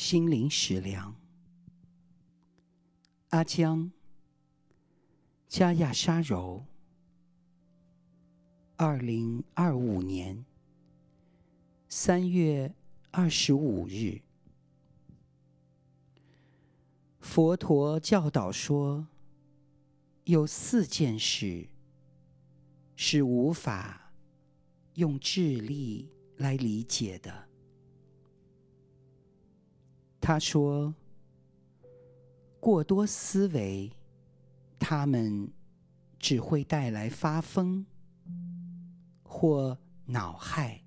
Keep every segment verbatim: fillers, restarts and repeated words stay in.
心灵食粮。阿江，加亚沙柔，二零二五年三月二十五日，佛陀教导说，有四件事是无法用智力来理解的。他说，过多思维，他们只会带来发疯或恼害。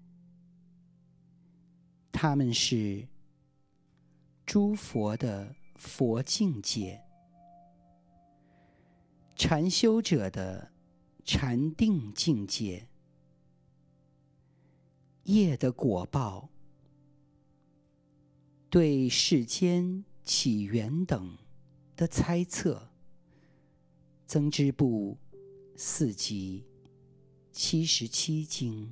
他们是诸佛的佛境界，禅修者的禅定境界，业的果报，对世间起源等的猜测。增支部四集七十七经。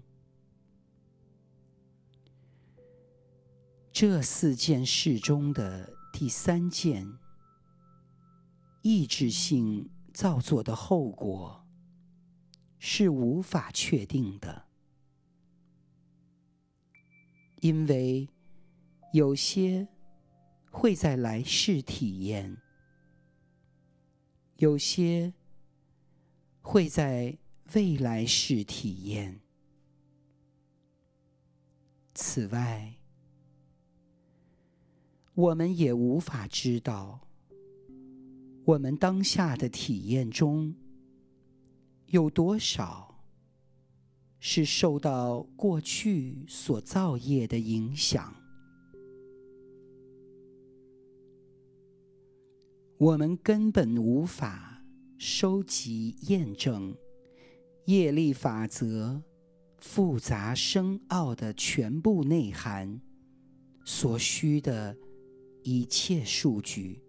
这四件事中的第三件，意志性造作的后果是无法确定的，因为有些会在来世体验，有些会在未来世体验。此外，我们也无法知道，我们当下的体验中有多少是受到过去所造业的影响。我们根本无法收集验证业力法则复杂深奥的全部内涵所需的一切数据。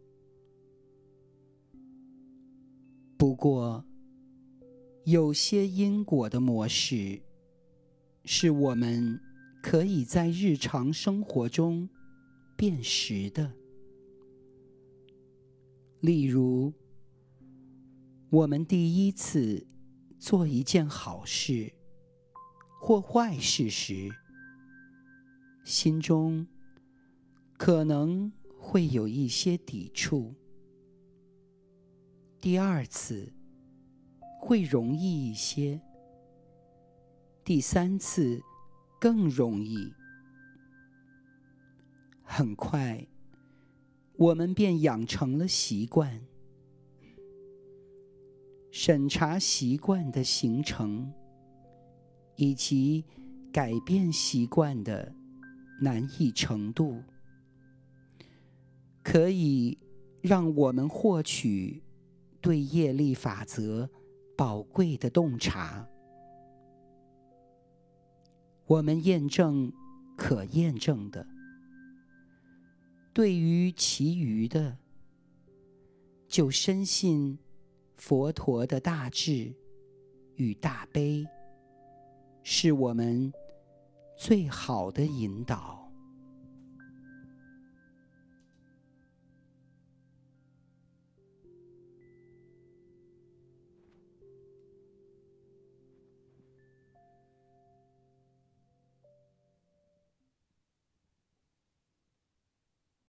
不过，有些因果的模式是我们可以在日常生活中辨识的。例如，我们第一次做一件好事或坏事时，心中可能会有一些抵触。第二次会容易一些，第三次更容易。很快，我们便养成了习惯。审查习惯的形成，以及改变习惯的难易程度，可以让我们获取对业力法则宝贵的洞察。我们验证可验证的，对于其余的，就深信佛陀的大智与大悲是我们最好的引导。